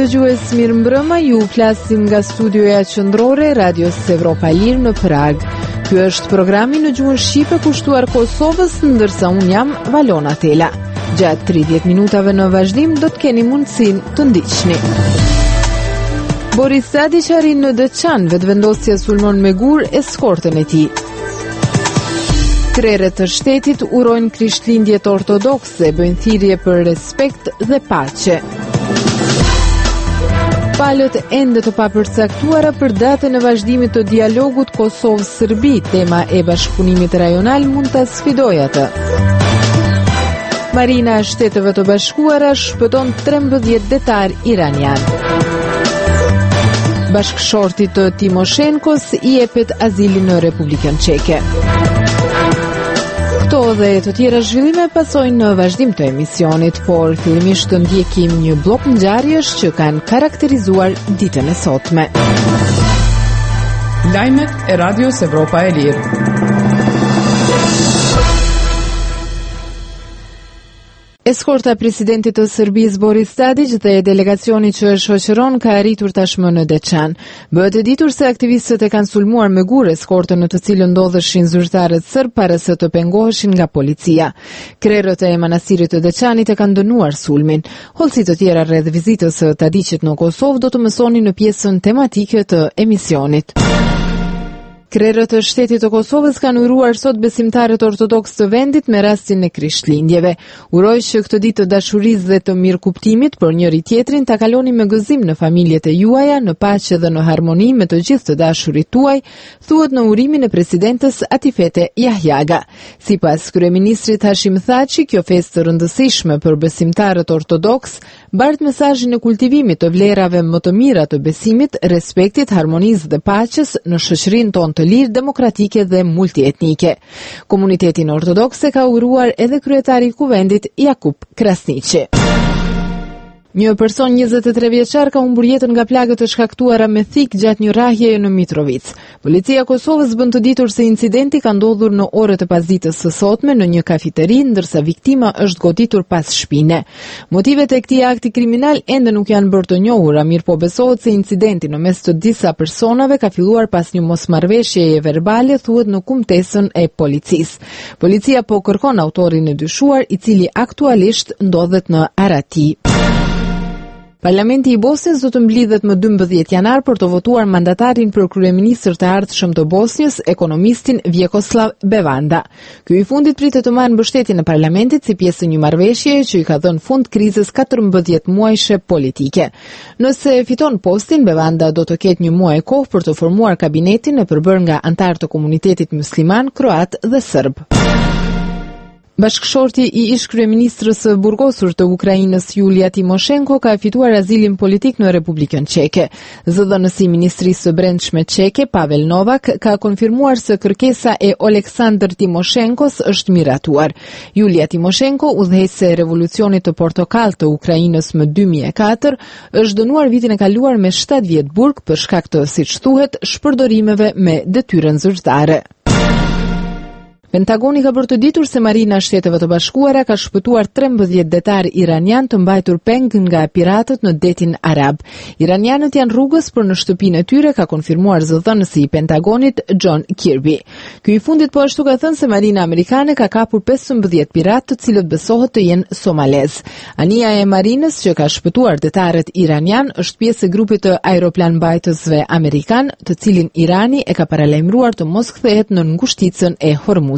dëgjues, mirëmbrëma, ju flasim nga studioja qendrore e Radios Evropa e Lirë në Prag. Ky është programi në gjuhën shqipe kushtuar Kosovës, ndërsa unë jam Valona Tela. Gjatë 30 minutave në vazhdim do të keni mundësinë të ndiqni. Boris Tadić arrin në Deçan, vetëvendosja sulmon me gur eskortën e tij. Krerët të shtetit urojnë Krishtlindjet ortodokse, bëjnë thirrje për respekt dhe paqe. Palët ende të papërcaktuara për datën e vazhdimit të dialogut Kosovë-Serbi, tema e bashkëpunimit rajonal mund ta sfidojë atë. Marina e Shteteve të Bashkuara shpëton 13 detar iranian. Bashkëshortit të Timoshenkos i jepet azili në Republikën Çeke. Këto dhe të tjera zhvillime pasojnë në vazhdim të emisionit, por fillimisht të ndjekim një blok ngjarjesh që kanë karakterizuar ditën e sotme. Lajmet e Radios Evropa e Lirë. Eskorta presidentit të Serbisë Boris Tadić dhe delegacioni që e shoqëron ka arritur tashmë në Deçan. Bëhet e ditur se aktivistët e kanë sulmuar me gur eskortën në të cilën ndodheshin zyrtarët serb para se të pengoheshin nga policia. Krerët e manastirit të Deçanit e kanë dënuar sulmin. Hollësi të tjera rreth vizitës së Tadićit në Kosovë do të mësoni në pjesën tematike të emisionit. Krerët të shtetit të Kosovës kanë uruar sot besimtarët ortodoks të vendit me rastin e Krishtlindjeve. Uroj që këtë ditë të dashurisë dhe të mirëkuptimit për njëri tjetrin ta kaloni me gëzim në familjet e juaja, në paqe dhe në harmoni me të gjithë të dashurit tuaj, thuhet në urimin e presidentes Atifete Jahjaga. Sipas kryeministrit Hashim Thaçi, kjo festë të rëndësishme për besimtarët ortodoks bart mesazhin e kultivimit të vlerave më të mira të besimit, respektit, harmonisë dhe paqes në shoqërinë tonë të lirë, demokratike dhe multietnike. Komunitetin ortodokse ka uruar edhe kryetari i kuvendit Jakub Krasniqi. Një person 23 vjeçar ka humbur jetën nga plagët e shkaktuara me thik gjatë një rrahjeje në Mitrovic. Policia e Kosovës bën të ditur se incidenti ka ndodhur në orët e pasdites së sotme në një kafiteri, ndërsa viktima është goditur pas shpine. Motivet e këtij akti kriminal ende nuk janë bërë të njohura, mirëpo besohet se incidenti në mes të disa personave ka filluar pas një mosmarrëveshjeje verbale, thuhet në kumtesën e policisë. Policia po kërkon autorin e dyshuar, i cili aktualisht ndodhet në Arati. Parlamenti i Bosnjës do të mblidhet më 12 janar për të votuar mandatarin për kryeministër të ardhshëm të Bosnjës, ekonomistin Vjekoslav Bevanda. Ky i fundit pritet të marrë mbështetjen e parlamentit si pjesë e një marrëveshjeje që i ka dhënë fund krizës 14 muajshe politike. Nëse fiton postin, Bevanda do të ketë një muaj kohë për të formuar kabinetin e përbërë nga anëtar të komunitetit musliman, kroat dhe serb. Bashkëshorti i ish kryeministrës së burgosur të Ukrainës Julia Timoshenko ka fituar azilin politik në Republikën Çeke. Zëdhënësi i Ministrisë së Brendshme Çeke, Pavel Novak, ka konfirmuar se kërkesa e Oleksandr Timoshenkos është miratuar. Julia Timoshenko, udhëheqëse e revolucionit të portokalltë të Ukrainës më 2004, është dënuar vitin e kaluar me 7 vjet burg për shkak të, siç thuhet, shpërdorimeve me detyrën zyrtare. Pentagoni ka bërë të ditur se Marina e Shteteve të Bashkuara ka shpëtuar 13 detar iranian të mbajtur peng nga piratët në detin Arab. Iranianët janë rrugës për në shtëpinë e tyre, ka konfirmuar zëdhënësi i Pentagonit John Kirby. Ky i fundit po ashtu ka thënë se Marina amerikane ka kapur 15 piratë të cilët besohet të jenë somalez. Anija e Marinës që ka shpëtuar detarët iranian është pjesë e grupit të aeroplanmbajtësve amerikan, të cilin Irani e ka paralajmëruar të mos kthehet në ngushticën e Hormuz.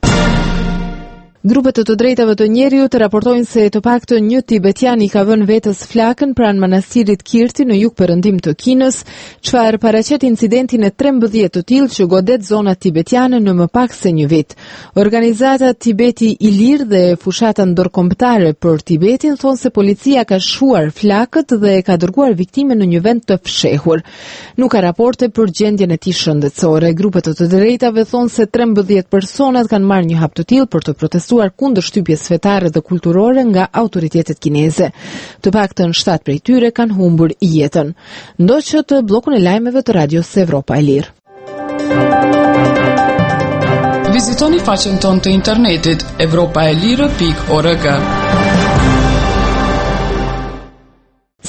Grupet të drejtave të njerëzit raportojnë se të paktën një tibetian i ka vënë vetes flakën pranë manastirit Kirti në jugperëndim të Kinës, çfarë paraqet incidentin e 13 të tillë që godet zonat tibetiane në më pak se një vit. Organizata Tibeti i Lirë dhe fushata ndërkombëtare për Tibetin thonë se policia ka shuar flakët dhe ka dërguar viktime në një vend të fshehur. Nuk ka raporte për gjendjen e tij shëndetësore. Grupet të drejtave thonë se 13 personat kanë marrë një hap të tillë për të protestuar kundër shtypjes fetare dhe kulturore nga autoritetet kineze. Të paktën 7 prej tyre kanë humbur jetën. Ndoqët bllokun e lajmeve të Radios Evropa e Lirë. Vizitoni faqen tonë të internetit evropaelire.org.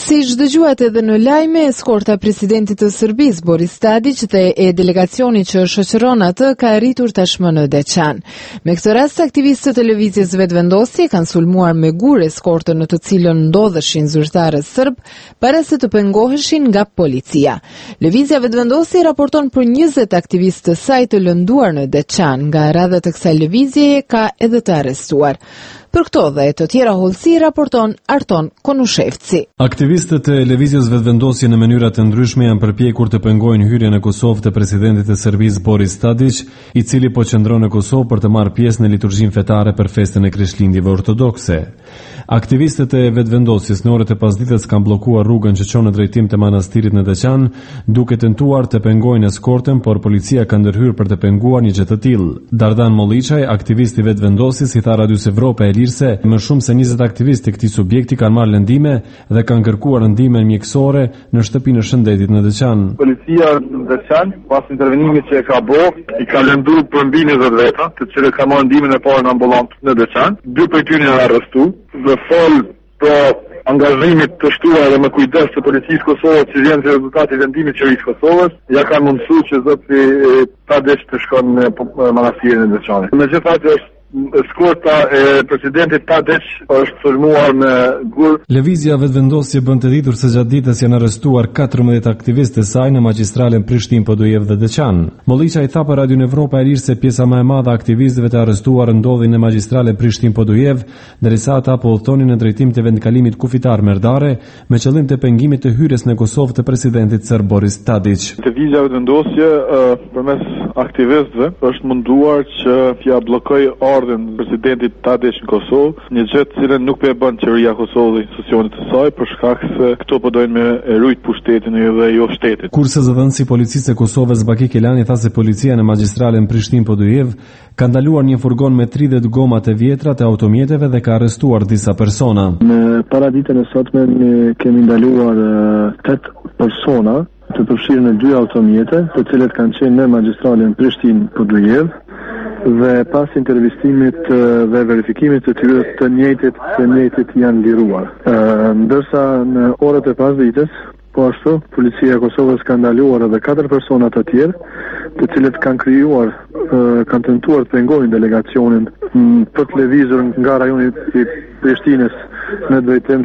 Si dëgjuat edhe në lajme, eskorta presidentit të Serbisë Boris Tadić dhe e delegacioni që shoqëron atë ka arritur tashmë në Deçan. Me këtë rast, aktivistët e lëvizjes Vetëvendosje kanë sulmuar me gur eskortën në të cilën ndodheshin zyrtarët serb para se të pengoheshin nga policia. Lëvizja Vetëvendosje raporton për 20 aktivistë të saj të lënduar në Deçan. Nga radhët e kësaj lëvizjeje ka edhe të arrestuar. Për këto dhe të tjera hollësi raporton Arton Konushevci. Aktivistët e lëvizjes Vetëvendosje në mënyra të ndryshme janë përpjekur të pengojnë hyrjen në Kosovë të presidentit të Serbisë Boris Tadić, i cili po qëndron në Kosovë për të marrë pjesë në liturgjinë fetare për festën e Krishtlindjeve ortodokse. Aktivistët e Vetëvendosjes në orët e pasdites kanë bllokuar rrugën që çon në drejtim të manastirit në Deçan, duke tentuar të pengojnë eskortën, por policia ka ndërhyrë për të penguar një gjë të tillë. Dardan Molliçaj, aktivist i Vetëvendosjes, i tha Radios Evropa e se më shumë se 20 aktivistë të këtij subjekti kanë marrë lëndime dhe kanë kërkuar ndihmën mjekësore në shtëpinë e shëndetit në Deçan. Policia në Deçan, pas intervenimit që e ka bërë, i ka lënduar për mbi 20 veta, të cilët kanë marrë ndihmën e parë në ambulant në Deçan. 2 prej tyre janë arrestuar dhe fol për angazhimit të shtuar dhe me kujdes të policisë Kosovës që vjen si rezultat i vendimit të qeverisë Kosovës, ja kanë mundësuar që zoti Tadić të shkon në manastirin e Deçanit. Megjithatë, eskorta e presidentit Tadić është sulmuar me gur. Lëvizja Vetëvendosje bën të ditur se gjatë ditës janë arrestuar 14 aktivistë e saj në magjistralen Prishtinë Podujev dhe Deçan. Molliçaj tha për Radion Evropa e Lirë se pjesa më e madhe e aktivistëve të arrestuar ndodhin në magjistralen Prishtinë Podujev, ndërsa ata po udhtonin në drejtim të vendkalimit kufitar Merdare me qëllim të pengimit të hyrjes në Kosovë të presidentit serb Boris Tadić. Lëvizja Vetëvendosje përmes aktivistëve është munduar që t'ia bllokojë ardhen presidentit Tadić në Kosovë, një gjë të cilën nuk po e bën qeveria e Kosovës dhe institucionet e saj për shkak se këto po dojnë me rujt pushtetin dhe jo shtetit. Kurse zëdhënësi i policisë së Kosovës Baki Kelani tha se policia në magjistralen Prishtinë Podujev ka ndaluar një furgon me 30 goma të vjetra të automjeteve dhe ka arrestuar disa persona. Në paraditën e sotme ne kemi ndaluar 8 persona të përfshirë në 2 automjete, të cilët kanë qenë në magjistralen Prishtinë Podujev dhe pas intervistimit dhe verifikimit të tyre të njëjtit janë liruar. Ndërsa në orët e pasdites, po ashtu, policia e Kosovës ka ndaluar edhe 4 persona të tjerë, të cilët kanë tentuar të pengojnë delegacionin për të lëvizur nga rajoni i Prishtinës në drejtim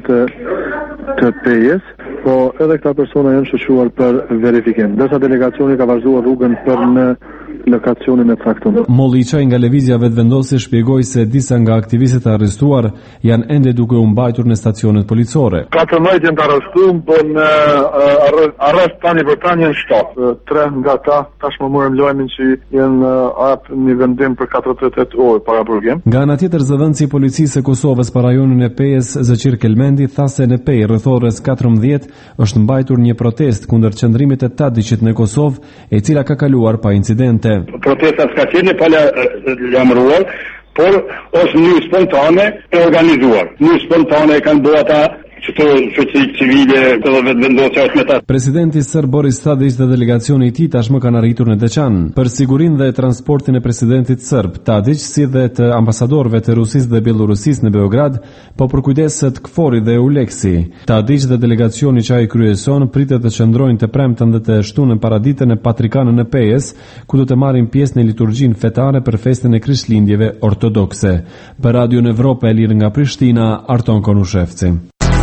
të Pejes, po edhe këta persona janë shoqëruar për verifikim. Ndërsa delegacioni ka vazhduar rrugën për në lokacionin e caktuar. Molliçaj nga lëvizja Vetëvendosje shpjegoi se disa nga aktivistët e arrestuar janë ende duke u mbajtur në stacionet policore. 14 janë të arrestuar, po në arrest tani për tani janë 7. 3 nga ta tashmë morëm lajmin që janë hap një vendim për 48 orë para burgim. Nga ana tjetër, zëdhënësi i policisë së Kosovës për rajonin e Pejës, Zëqir Kelmendi, tha se në Pejë rreth orës 14 është mbajtur një protestë kundër qëndrimit të Tadićit në Kosovë, e cila ka kaluar pa incidente. Protesta s'ka qenë pala lamëruar, por është një spontane e organizuar. Një spontane e kanë bërë ata që të shoqëri civile të Vetëvendosja është me ta. Presidenti serb Boris Tadić dhe delegacioni i tij tashmë kanë arritur në Deçan. Për sigurinë dhe transportin e presidentit serb, Tadić si dhe të ambasadorëve të Rusisë dhe Bielorusisë në Beograd po përkujdeset Kfori dhe Euleksi. Tadić dhe delegacioni që ai kryeson pritet të qëndrojnë të premten dhe të shtunën paraditën e Patrikanën në Pejes, ku do të marrin pjesë në liturgjinë fetare për festën e Krishtlindjeve ortodokse. Për Radion Evropa e Lirë nga Prishtina, Arton Konushevci.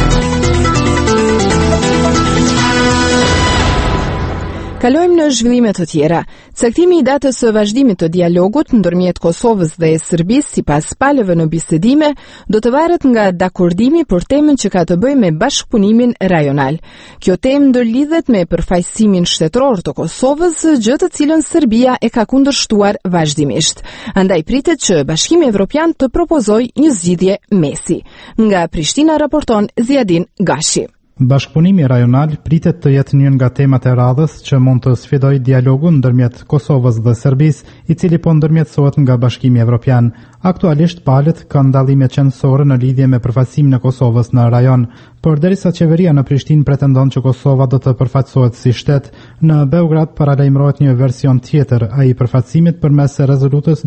Kalojmë në zhvillime të tjera. Caktimi i datës së vazhdimit të dialogut ndërmjet Kosovës dhe Serbisë sipas palëve në bisedime do të varet nga dakordimi për temën që ka të bëjë me bashkëpunimin rajonal. Kjo temë ndërlidhet me përfaqësimin shtetëror të Kosovës, gjë të cilën Serbia e ka kundërshtuar vazhdimisht. Andaj pritet që Bashkimi Evropian të propozojë një zgjidhje mesi. Nga Prishtina raporton Ziadin Gashi. Bashkëpunimi rajonal pritet të jetë një nga temat e radhës që mund të sfidojë dialogun ndërmjet Kosovës dhe Serbisë, i cili po ndërmjetësohet nga Bashkimi Evropian. Aktualisht palët kanë dallime qendrore në lidhje me përfaqësimin e Kosovës në rajon, por derisa qeveria në Prishtinë pretendon që Kosova do të përfaqësohet si shtet, në Beograd paralajmërohet një version tjetër, ai i përfaqësimit përmes rezolutës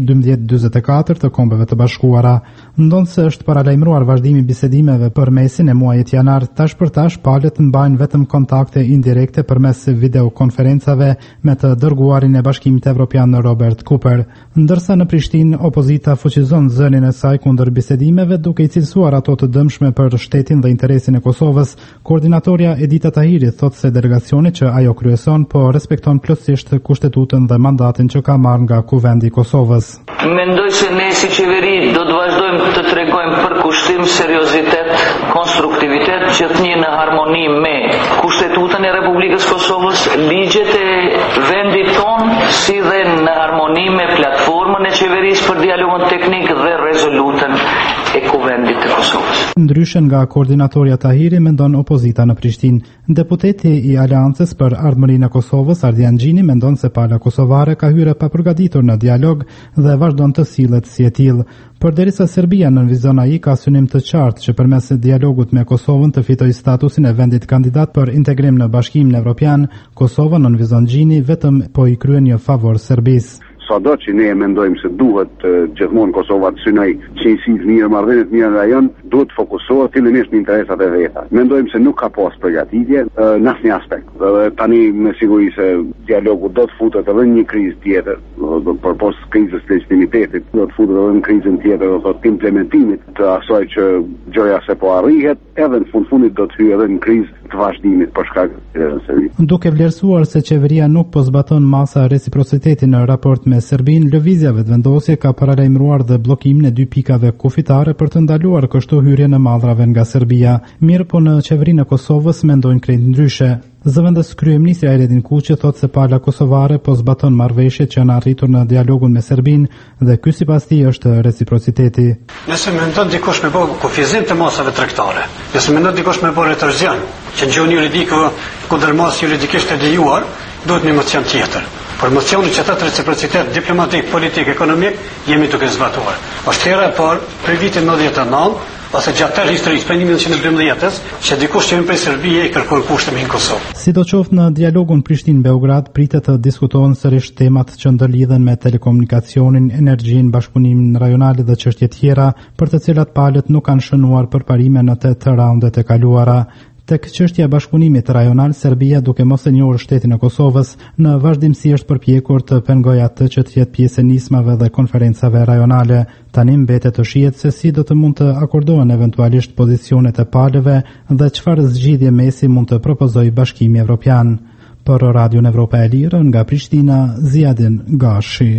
1244 të Kombeve të Bashkuara. Ndonse është paralajmëruar vazhdimi i bisedimeve për mesin e muajit janar, tash për tash palët mbajnë vetëm kontakte indirekte përmes videokonferencave me të dërguarin e Bashkimit Evropian Robert Cooper, ndërsa në Prishtinë opozita fuqizon zënin e saj kundër bisedimeve duke i cilësuar ato të dëmshme për shtetin dhe interesin e Kosovës. Koordinatorja Edita Tahiri thotë se delegacioni që ajo kryeson po respekton plotësisht kushtetutën dhe mandatin që ka marrë nga Kuvendi i Kosovës. Mendoj se ne si qeveri do të vazhdojmë të tregojmë përkushtim, seriozitet, konstruktivitet, gjithnjë në harmoni me kushtetutën e Republikës Kosovës, ligjet e vendit ton, si dhe në harmoni me platformën e qeverisë për dialogun teknik dhe rezolutën e Kuvendit të Kosovës. Ndryshe nga koordinatorja Tahiri, mendon opozita në Prishtinë. Deputeti i Aleancës për Ardhmërinë e Kosovës, Ardian Gjini, mendon se pala kosovare ka hyrë pa përgatitur në dialog dhe vazhdon të sillet si e tillë. Përderisa Serbia nënvizon ai ka synim të qartë që përmes dialogut me Kosovën të fitojë statusin e vendit kandidat për integrim në Bashkimin Evropian, Kosova nënvizon Gjini vetëm po i kryen një favor Serbisë. Sado që ne mendojmë se duhet gjithmonë Kosova të synoj qenësitë mirë, marrëdhëniet mirë në rajon, duhet të fokusohet fillimisht në interesat e veta. Mendojmë se nuk ka pas përgatitje në asnjë aspekt. Tani me siguri se dialogu do të futet edhe në një krizë tjetër, përpos krizës së legitimitetit, do të futet edhe në krizën tjetër, do të implementimit të asaj që gjoja se po arrihet, edhe në fundit do të hyjë edhe në krizë të vazhdimit për shkak të Serbisë. Duke vlerësuar se qeveria nuk po zbaton masa reciprociteti në raport me Serbinë, lëvizja vetëvendosje ka paralajmëruar dhe bllokimin e 2 pikave kufitare për të ndaluar kështu hyrjen e mallrave nga Serbia. Mirë po në qeverinë e Kosovës mendojnë krejt ndryshe. Zëvendës kryeministri Ajredin Kuqi thotë se pala kosovare po zbaton marrëveshjet që janë arritur në dialogun me Serbinë dhe ky sipas tij është reciprociteti. Nëse mendon dikush me bëu kufizim të masave tregtare, nëse mendon dikush me bëu retorzion, që në gjuhën juridike kundër mas juridikisht e lejuar, duhet një mocion tjetër. Por mocioni që thotë reciprocitet diplomatik, politik, ekonomik, jemi duke zbatuar. Është hera e parë për vitin 99 ose gjatë të historisë për 1912-s, që dikush që vjen prej Serbie i kërkon kushte në Kosovë. Sidoqoftë në dialogun Prishtinë-Beograd pritet të diskutohen sërish temat që ndërlidhen me telekomunikacionin, energjinë, bashkëpunimin rajonal dhe çështje tjera, për të cilat palët nuk kanë shënuar përparime në 8 raundet e kaluara. Tek çështja e bashkëpunimit rajonal, Serbia, duke mos e njohur shtetin e Kosovës, në vazhdimsi është përpjekur të pengojë atë që të jetë pjesë e nismave dhe konferencave rajonale. Tani mbetet të shihet se si do të mund të akordohen eventualisht pozicionet e palëve dhe çfarë zgjidhje mesi mund të propozojë Bashkimi Evropian. Për Radion Evropa e Lirë, nga Prishtina, Ziadin Gashi.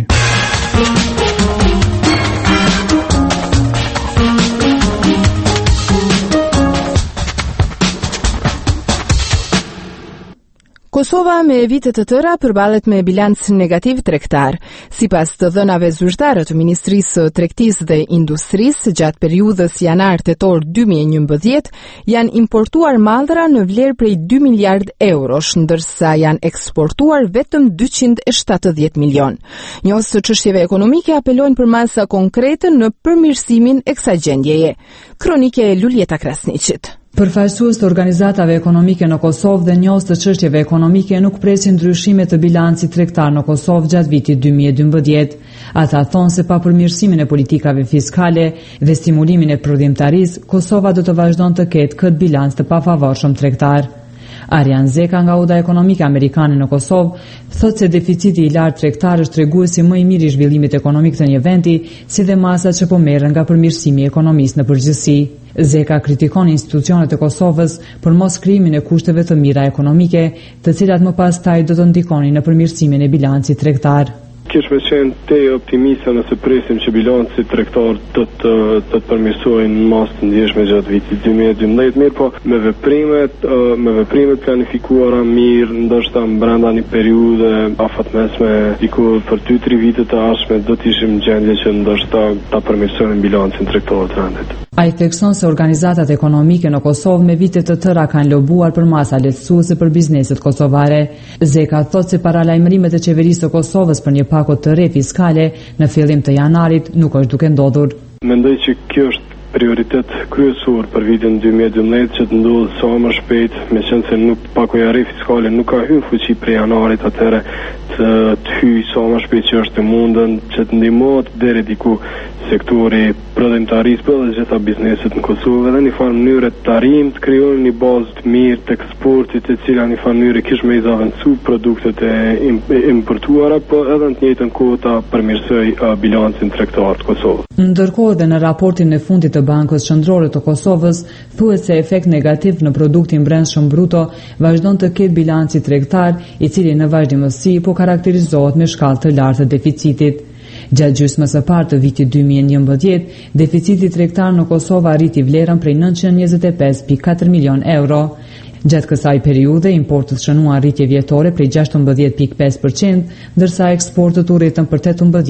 Kosova me vite të tëra përballet me bilanc negativ tregtar. Sipas të dhënave zyrtare të Ministrisë së Tregtisë dhe Industrisë, gjatë periudhës janar-tetor 2011 janë importuar mallra në vlerë prej 2 miliard eurosh, ndërsa janë eksportuar vetëm 270 milion. Njohës të çështjeve ekonomike apelojnë për masa konkrete në përmirësimin e kësaj gjendjeje. Kronike e Luljeta Krasniqit. Përfaqësues të organizatave ekonomike në Kosovë dhe njohës të çështjeve ekonomike nuk presin ndryshime të bilancit tregtar në Kosovë gjatë vitit 2012. Ata thonë se pa përmirësimin e politikave fiskale dhe stimulimin e prodhimtarisë, Kosova do të vazhdon të ketë këtë bilanc të pafavorshëm tregtar. Arjan Zeka nga Uda Ekonomike Amerikane në Kosovë thotë se deficiti i lartë tregtar është treguesi më i mirë i zhvillimit ekonomik të një vendi, si dhe masat që po merren nga përmirësimi i ekonomisë në përgjithësi. Zeka kritikon institucionet e Kosovës për mos krijimin e kushteve të mira ekonomike, të cilat më pastaj do të ndikonin në përmirësimin e bilancit tregtar. Kish me qenë te optimista nëse presim që bilanci tregtar do të përmirësojnë në masë të ndjeshme gjatë vitit 2012, mirë po me veprimet planifikuara mirë, ndoshta brenda një periudhe afatmesme diku për 2-3 vite të ardhshme do të ishim në gjendje që ndoshta ta përmirësojnë bilancin tregtar të vendit. Ai thekson se organizatat ekonomike në Kosovë me vite të tëra kanë lobuar për masa lehtësuese për bizneset kosovare. Zeka thotë se paralajmërimet e qeverisë së Kosovës për një pakot të re fiskale në fillim të janarit nuk është duke ndodhur. Mendoj që kjo është prioritet kryesor për vitin 2012 që të ndodhë sa më shpejt, me qenë se nuk pakoja re fiskale nuk ka hyrë fuqi për janarit, atëherë të hyjë sa më shpejt që është të mundën, që të ndihmohet deri diku sektori prodhimtarisë për dhe gjitha bizneset në Kosovë, edhe një farë mënyre të tarim të krijohen një bazë të mirë të eksportit, e cila një farë mënyre kish me i zavendësu produktet e importuara, po edhe në të njëjtën kohë ta përmirësoj bilancin tregtar të Kosovës. Ndërkohë dhe në raportin e fundit të Bankës Qendrore të Kosovës thuhet se efekt negativ në produktin brendshëm bruto vazhdon të ketë bilanci tregtar, i cili në vazhdimësi po karakterizohet me shkallë të lartë të deficitit. Gjatë gjysmës së parë të vitit 2011, deficiti tregtar në Kosovë arriti vlerën prej 925.4 milion euro. Gjatë kësaj periudhe, importet shënuan rritje vjetore prej 16.5%, ndërsa eksportet u rritën për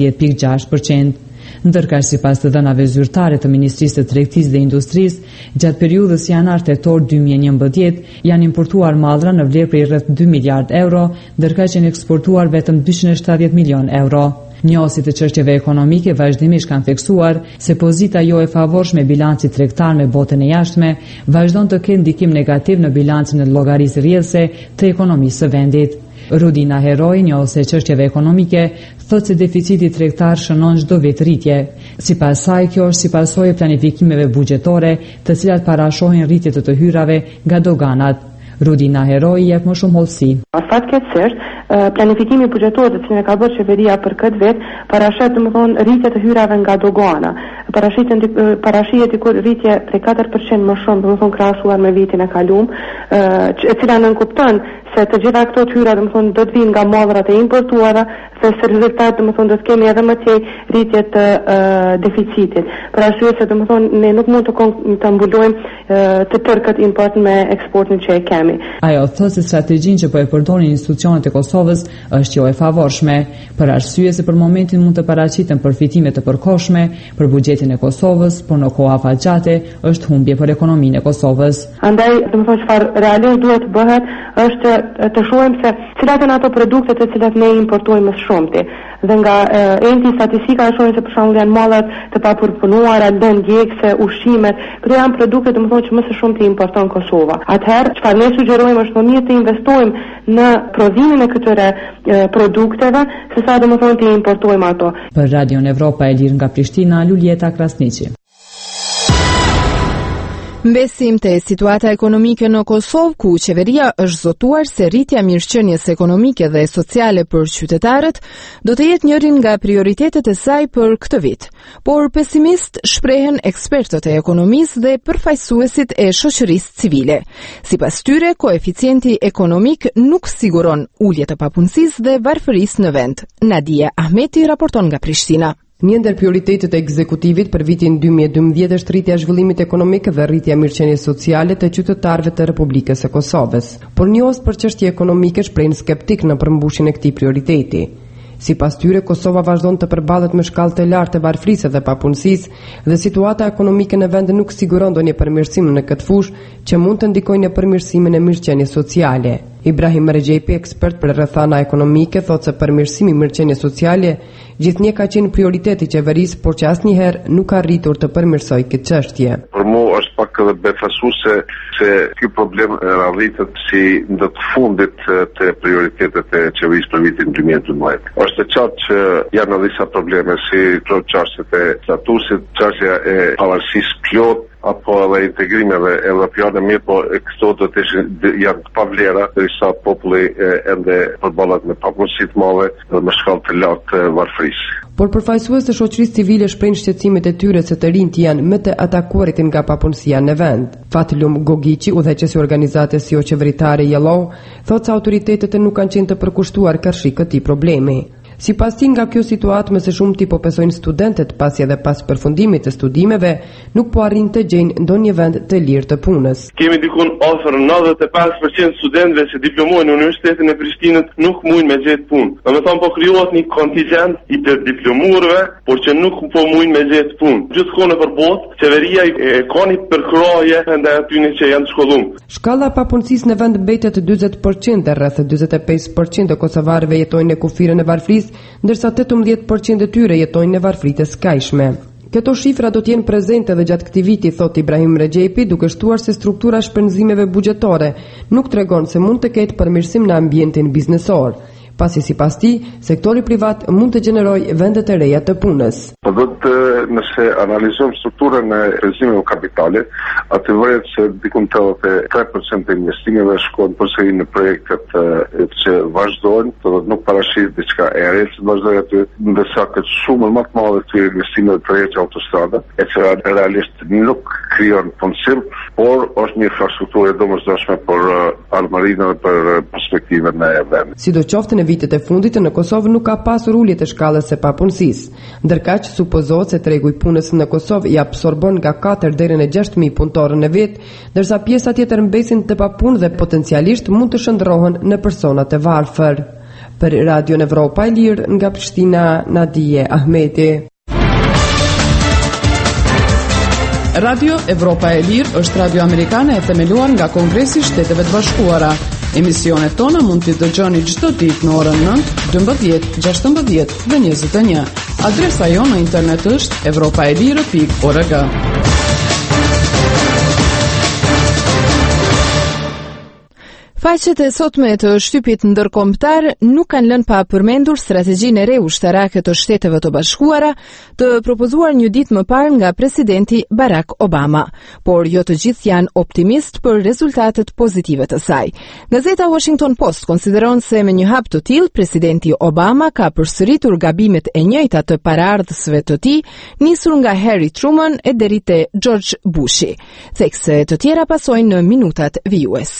18.6%. Ndërkaq sipas të dhënave zyrtare të Ministrisë së Tregtisë dhe Industrisë, gjatë periudhës janar-tetor 2011 janë importuar mallra në vlerë prej rreth 2 miliard euro, ndërkaq janë eksportuar vetëm 270 milion euro. Njësit të çështjeve ekonomike vazhdimisht kanë theksuar se pozita jo e favorshme e bilancit tregtar me botën e jashtme vazhdon të ketë ndikim negativ në bilancin e llogarisë rrjedhëse të ekonomisë së vendit. Rudina Heroi, njëse çështjeve ekonomike, thotë se deficiti tregtar shënon çdo vit rritje. Sipas saj, kjo është si pasojë e planifikimeve buxhetore, të cilat parashohin rritje të hyrave nga doganat. Rudina Heroi jep më shumë hollësi. Fatkeqësisht, planifikimi buxhetor që ne ka bërë qeveria për këtë vit parashet domethënë rritje të hyrave nga dogana. Parashihet diku rritje prej 4% më shumë, domethënë krahasuar me vitin e kaluar, e cila nënkupton se të gjitha këto hyra domethënë do të vinë nga mallrat e importuara, se si rezultat domethënë do të kemi edhe më tej rritje të deficitit. Për arsye se domethënë ne nuk mund të mbulojmë të tërë këtë import me eksportin që e kemi. Ajo thotë se strategjinë që po e përdorin institucionet e Kosovës është jo e favorshme, për arsye se për momentin mund të paraqiten përfitime të përkohshme për buxhetin e Kosovës, por në kohë afatgjate është humbje për ekonominë e Kosovës. Andaj domethënë çfarë realisht duhet të bëhet është të shohim se cilat janë ato produkte të cilat ne importojmë më shumti. Dhe nga enti statistika shohin se për shembull janë mallat të papërpunuara, lëndë djegëse, ushqimet, këto janë produkte domethënë që më së shumti importon Kosova. Atëherë çfarë ne sugjerojmë është më mirë të investojmë në prodhimin e këtyre produkteve, sesa domethënë të importojmë ato. Për Radion Evropa e Lirë nga Prishtina, Lulieta Krasniqi. Mbesim te situata ekonomike në Kosovë, ku qeveria është zotuar se rritja mirëqenies ekonomike dhe sociale për qytetarët do të jetë njërin nga prioritetet e saj për këtë vit. Por pesimist shprehen ekspertët e ekonomisë dhe përfaqësuesit e shoqërisë civile. Sipas tyre, koeficienti ekonomik nuk siguron ulje të papunësisë dhe varfërisë në vend. Nadia Ahmeti raporton nga Prishtina. Një ndër prioritetet e ekzekutivit për vitin 2012 është rritja e zhvillimit ekonomik dhe rritja e mirëqenies sociale të qytetarëve të Republikës së Kosovës. Por njohës për çështje ekonomike shprehin skeptik në përmbushjen e këtij prioriteti. Sipas tyre, Kosova vazhdon të përballet me shkallë të lartë të varfërisë dhe papunësisë dhe situata ekonomike në vend nuk siguron ndonjë përmirësim në këtë fushë që mund të ndikojë në përmirësimin e mirëqenies sociale. Ibrahim Regjepi, ekspert për rrethana ekonomike, thotë se përmirësimi i mirëqenies sociale gjithnjë ka qenë prioritet i qeverisë, por që asnjëherë nuk ka arritur të përmirësojë këtë çështje. Për mua është pak edhe befasuese se ky problem rrjedhet si në të fundit të prioritetet e qeverisë për vitin 2012. Është e qartë që janë disa probleme si çështjet e statusit, çështja e pavarësisë plot apo edhe integrimeve evropiane, mirë po këto do të janë të pavlera, derisa populli ende përballet me papunësi të madhe dhe me shkallë të lartë të varfërisë. Por përfaqësues të shoqërisë civile shprehin shqetësimet e tyre se të rinjt janë më të atakuarit nga papunësia në vend. Fatlum Gogiçi, udhëheqësi i organizatës jo qeveritare Yellow, thotë se autoritetet nuk kanë qenë të përkushtuar kërshi këtij problemi. Sipas tij, nga kjo situatë më së shumti po besojnë studentët, pasi edhe pas përfundimit të studimeve nuk po arrin të gjejnë ndonjë vend të lirë të punës. Kemi dikun ofër 95% studentëve që diplomojnë në Universitetin e Prishtinës nuk mujnë me gjetë punë. Domethënë po krijohet një kontingjent i të diplomuarve, por që nuk po mujnë me gjetë punë. Gjithkohë nëpër botë, qeveria e ka një përkraje ndaj atyre që janë të shkolluar. Shkalla e papunësisë në vend mbetet 40% dhe rreth 45% e kosovarëve jetojnë në kufirën e varfrisë, ndërsa 18% e tyre jetojnë në varfritë e skajshme. Këto shifra do të jenë prezente edhe gjatë këtij viti, thot Ibrahim Rexhepi, duke shtuar se struktura e shpenzimeve buxhetare nuk tregon se mund të ketë përmirësim në ambientin biznesor, pasi sipas tij, sektori privat mund të gjenerojë vende të reja të punës. Po do të nëse analizojmë strukturën e shpenzimeve kapitale, atë vëret se dikun 83% e investimeve shkojnë përsëri në projektet që vazhdojnë, do të nuk parashit diçka e re që vazhdojnë aty, ndërsa këtë shumë më të madhe të investimeve të reja autostrada, e që realisht nuk krijon punësim, por është një infrastrukturë e domosdoshme për armërinë dhe për perspektiven e vendit. Sidoqoftë në vitet e fundit në Kosovë nuk ka pasur ulje të shkallës së papunësisë, ndërkaq supozohet se tregu i punës në Kosovë i absorbon nga 4 deri në 6.000 punëtorë në vit, ndërsa pjesa tjetër mbesin të papunë dhe potencialisht mund të shndrohen në persona të varfër. Për Radio Evropa e Lirë nga Prishtina, Nadije Ahmeti. Radio Evropa e Lirë është radio amerikane e themeluar nga Kongresi i Shteteve të Bashkuara. Emisionet tona mund t'i dëgjoni çdo ditë në orën 9, 12, 16 dhe 21. Adresa jonë në internet është europaelire.org. Faqet e sotme të shtypit ndërkombëtar nuk kanë lënë pa përmendur strategjinë e re ushtarake të Shteteve të Bashkuara të propozuar një ditë më parë nga presidenti Barack Obama, por jo të gjithë janë optimist për rezultatet pozitive të saj. Gazeta Washington Post konsideron se me një hap të tillë presidenti Obama ka përsëritur gabimet e njëjta të paraardhësve të tij, nisur nga Harry Truman e deri te George Bushi. Thekse të tjera pasojnë në minutat vijues.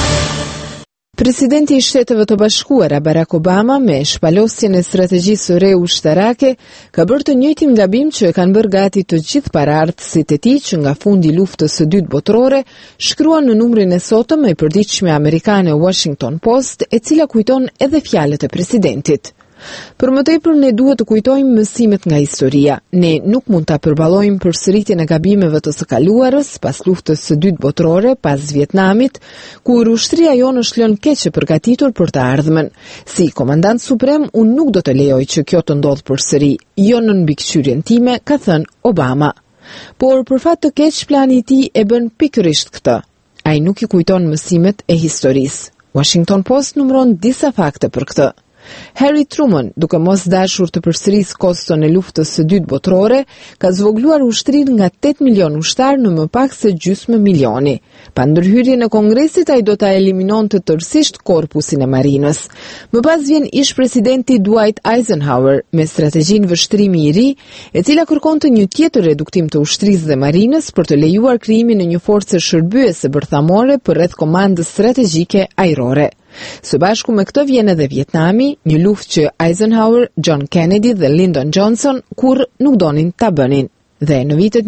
Presidenti i Shteteve të Bashkuara Barack Obama me shpalosjen e strategjisë së re ushtarake ka bërë të njëjtin gabim që kanë bërë gati të gjithë paraardhësit e tij që nga fundi i luftës së dytë botërore, shkruan në numrin e sotëm e përditshme amerikane Washington Post, e cila kujton edhe fjalët e presidentit. Për më tepër ne duhet të kujtojmë mësimet nga historia. Ne nuk mund ta përballojmë përsëritjen e gabimeve të së kaluarës, pas luftës së dytë botërore, pas Vietnamit, kur ushtria jonë është lënë keq e përgatitur për të ardhmen. Si komandant suprem, unë nuk do të lejoj që kjo të ndodhë përsëri, jo në mbikëqyrjen time, ka thënë Obama. Por për fat të keq, plani i tij e bën pikërisht këtë. Ai nuk i kujton mësimet e historisë. Washington Post numëron disa fakte për këtë. Harry Truman, duke mos dashur të përsërisë koston e luftës së dytë botërore, ka zvogluar ushtrinë nga 8 milion ushtar në më pak se gjysmë milioni. Pa ndërhyrjen e Kongresit, ai do ta eliminonte tërësisht korpusin e marinës. Më pas vjen ish presidenti Dwight Eisenhower me strategjinë vështrimi i ri, e cila kërkonte një tjetër reduktim të ushtrisë dhe marinës për të lejuar krijimin e një force shërbyese bërthamore për rreth komandës strategjike ajrore. Së bashku me këtë vjen edhe Vietnami, një luftë që Eisenhower, John Kennedy dhe Lyndon Johnson kur nuk donin ta bënin. Dhe në vitet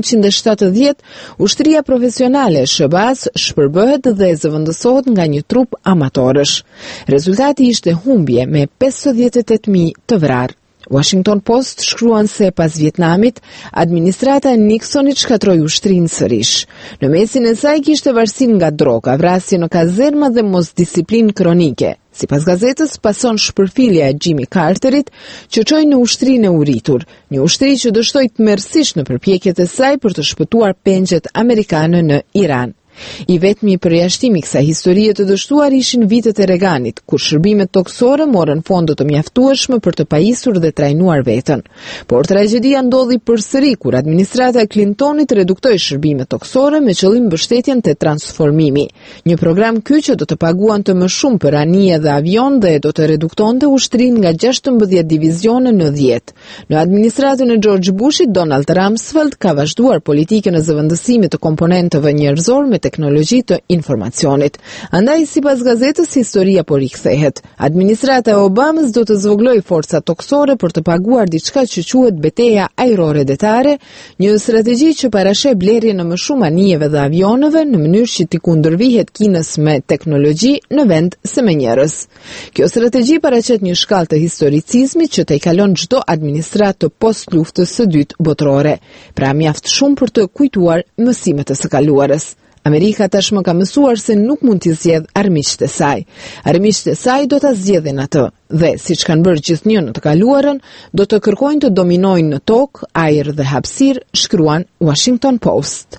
1970, ushtria profesionale e SBA-s shpërbëhet dhe zëvendësohet nga një trup amatorësh. Rezultati ishte humbje me 58.000 të vrarë. Washington Post shkruan se pas Vietnamit, administrata e Nixonit shkatroi ushtrinë sërish. Në mesin e saj kishte varësinë nga droga, vrasje në kazerma dhe mosdisiplinë kronike. Sipas gazetës, pason shpërfillja e Jimmy Carterit, që çoi në ushtrinë e uritur, një ushtri që dështoi tmerrsisht në përpjekjet e saj për të shpëtuar pengjet amerikane në Iran. I vetmi përjashtimi kësaj historie të dështuar ishin vitet e Reaganit, kur shërbimet toksore morën fonde të mjaftueshme për të pajisur dhe trajnuar veten. Por tragjedia ndodhi përsëri kur administrata e Clintonit reduktoi shërbimet toksore me qëllim mbështetjen te transformimi. Një program ky që do të paguante më shumë për anije dhe avion dhe do të reduktonte ushtrinë nga 16 divizione në 10. Në administratën e George Bushit, Donald Rumsfeld ka vazhduar politikën e zëvendësimit të komponenteve njerëzor me teknologji të informacionit. Andaj, sipas gazetës, historia po rikthehet. Administrata e Obamës do të zvogëlojë forcat toksore për të paguar diçka që quhet betejë ajrore detare, një strategji që parasheh blerjen në më shumë anijeve dhe avionëve në mënyrë që t'i kundërvihet Kinës me teknologji në vend se me njerëz. Kjo strategji paraqet një shkallë të historicizmit që të i kalon çdo administratë të post-luftës së dytë botërore, pra mjaft shumë për të kujtuar mësimet e së kaluarës. Amerika tashmë ka mësuar se nuk mund t'i zgjedhë armiqtë e saj. Armiqtë e saj do ta zgjedhin atë dhe, siç kanë bërë gjithnjë në të kaluarën, do të kërkojnë të dominojnë në tokë, ajër dhe hapësirë, shkruan Washington Post.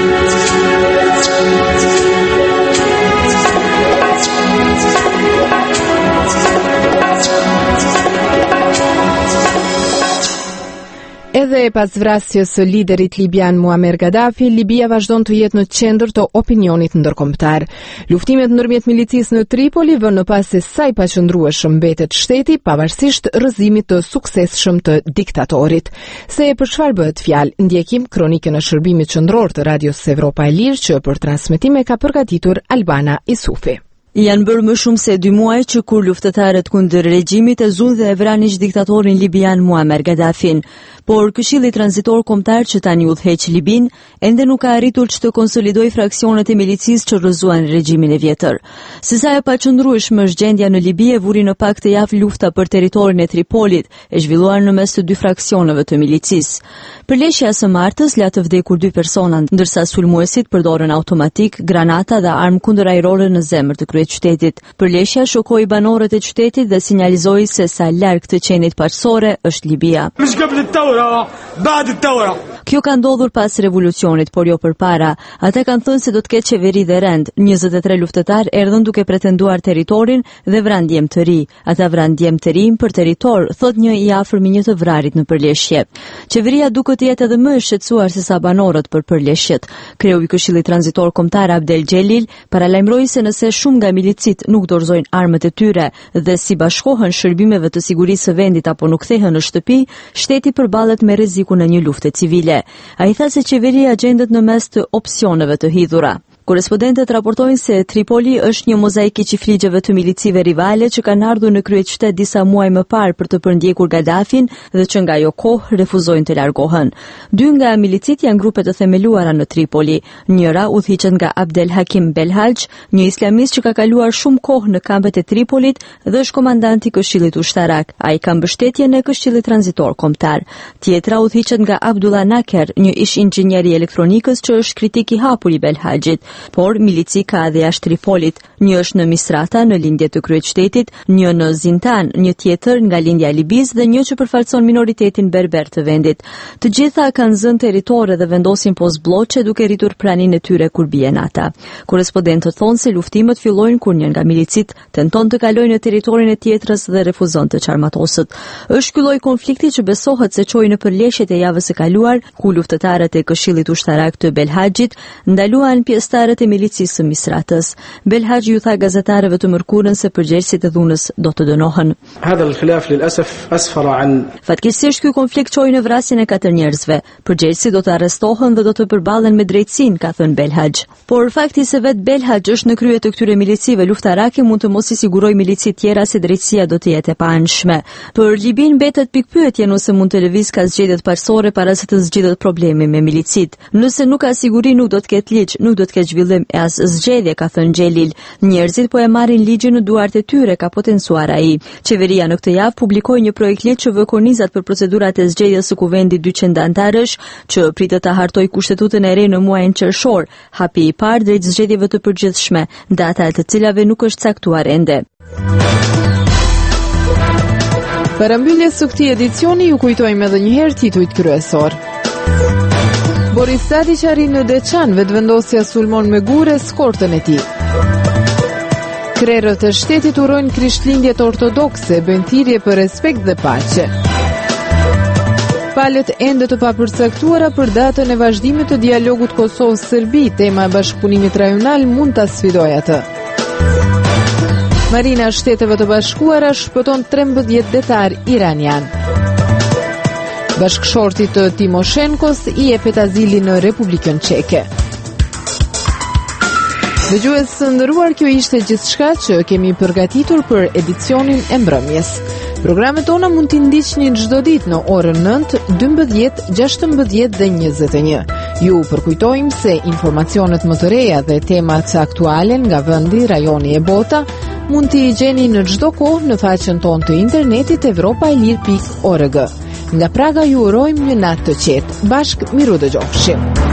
Edhe pas vrasjes së liderit libian Muammar Gaddafi, Libia vazhdon të jetë në qendër të opinionit ndërkombëtar. Luftimet ndërmjet milicisë në Tripoli vënë në pas se sa i paqëndrueshëm mbetet shteti, pavarësisht rrëzimit të suksesshëm të diktatorit. Se për çfarë bëhet fjalë, ndjekim kronikën e shërbimit qendror të Radios Evropa e Lirë që për transmetime ka përgatitur Albana Isufi. Janë bërë më shumë se 2 muaj që kur luftëtarët kundër regjimit e zunë dhe e vranin diktatorin libian Muammar Gaddafin, por Këshilli Tranzitor Kombëtar që tani udhëheq Libin ende nuk ka arritur që të konsolidojë fraksionet e milicisë që rrëzuan regjimin e vjetër. Se sa e paqëndrueshme është gjendja në Libi e vuri në pak të javë lufta për territorin e Tripolit, e zhvilluar në mes të 2 fraksioneve të milicisë. Përleshja së martës la të vdekur 2 persona, ndërsa sulmuesit përdorën automatik, granata dhe armë kundërajrore në zemër të qytetit. Përleshja shokoi banorët e qytetit dhe sinjalizoi se sa larg të qenit paqësore është Libia. Kjo ka ndodhur pas revolucionit, por jo përpara. Ata kanë thënë se do të ketë qeveri dhe rend. 23 luftëtar erdhën duke pretenduar territorin dhe vranë djem të ri. Ata vranë djem të ri për territor, thot një i afërm i një të vrarit në përleshje. Qeveria duket të jetë edhe më e shqetësuar se sa banorët për përleshjet. Kreu i Këshillit Tranzitor Kombëtar Abdel Xhelil paralajmëroi se nëse shumë nga milicit nuk dorëzojnë armët e tyre dhe si bashkohen shërbimeve të sigurisë së vendit apo nuk kthehen në shtëpi, shteti përballet me rrezikun e një lufte civile. Ai tha se qeveria gjendet në mes të opsioneve të hidhura. Korespondentët raportojnë se Tripoli është një mozaik i qifligjeve të milicive rivale që kanë ardhur në kryeqytet disa muaj më parë për të përndjekur Gaddafin dhe që nga ajo kohë refuzojnë të largohen. 2 nga milicit janë grupe të themeluara në Tripoli. Njëra udhëhiqet nga Abdel Hakim Belhaj, një islamist që ka kaluar shumë kohë në kampet e Tripolit dhe është komandanti i Këshillit Ushtarak. Ai ka mbështetjen e Këshillit Tranzitor Kombëtar. Tjetra udhëhiqet nga Abdullah Naker, një ish inxhinier i elektronikës që është kritik i hapur i Belhajit. Por milici ka edhe jashtë Tripolit. Një është në Misrata, në lindje të kryeqytetit, një në Zintan, një tjetër nga lindja e Libis dhe një që përfaqëson minoritetin berber të vendit. Të gjitha kanë zënë territore dhe vendosin pozbllоqe duke rritur praninë e tyre kur bien ata. Korespondentët thonë se luftimet fillojnë kur një nga milicit tenton të kalojë në territorin e tjetrës dhe refuzon të çarmatosët. Është ky lloj konflikti që besohet se çoi në përleshjet e javës së kaluar, ku luftëtarët e Këshillit Ushtarak të Belhajit ndaluan pjesëtarët e milicisë së Misratës. Belhaj ju tha gazetarëve të mërkurën se përgjegjësit e dhunës do të dënohen. Fatkeqësisht ky konflikt çoi në vrasjen e 4 njerëzve. Përgjegjësit do të arrestohen dhe do të përballen me drejtësinë, ka thënë Belhaj. Por fakti se vet Belhaj është në krye të këtyre milicive luftarake mund të mos i sigurojë milicit tjera se drejtësia do të jetë e paanshme. Për Libin mbetet pikpyetje nëse mund të lëviz ka zgjedhjet paqësore para se të zgjidhet problemi me milicit. Nëse nuk ka siguri, nuk do të ketë ligj, nuk do të ketë zhvillim e as zgjedhje, ka thënë Xhelil. Njerëzit po e marrin ligjin në duart e tyre, ka potencuar ai. Qeveria në këtë javë publikoi një projekt ligj që vë kornizat për procedurat e zgjedhjes së kuvendit 200 antarësh, që pritet ta hartojë kushtetutën e re në muajin qershor, hapi i parë drejt zgjedhjeve të përgjithshme, data e të cilave nuk është caktuar ende. Për mbylljes së këtij edicioni ju kujtojmë edhe një herë titujt kryesor. Boris Tadić arrin në Deçan, vetëvendosja sulmon me gure skortën e tij. Krerët e shtetit urojnë krishtlindjet ortodokse, bëjnë thirrje për respekt dhe paqe. Palët ende të papërcaktuara për datën e vazhdimit të dialogut Kosovë-Serbi, tema e bashkëpunimit rajonal mund ta sfidojë atë. Marina e Shteteve të Bashkuara shpëton 13 detar iranian. Bashkëshorti të Timoshenkos i jepet azili në Republikën Çeke. Dëgjues të nderuar, kjo ishte gjithçka që kemi përgatitur për edicionin e mbrëmjes. Programet tona mund t'i ndiqni çdo ditë në orën 9, 12, 16 dhe 21. Ju përkujtojmë se informacionet më të reja dhe temat aktuale nga vendi, rajoni e bota mund t'i gjeni në çdo kohë në faqen tonë të internetit evropaelir.org. Nga Praga ju urojmë një natë të qetë. Bashkë miru dëgjofshim.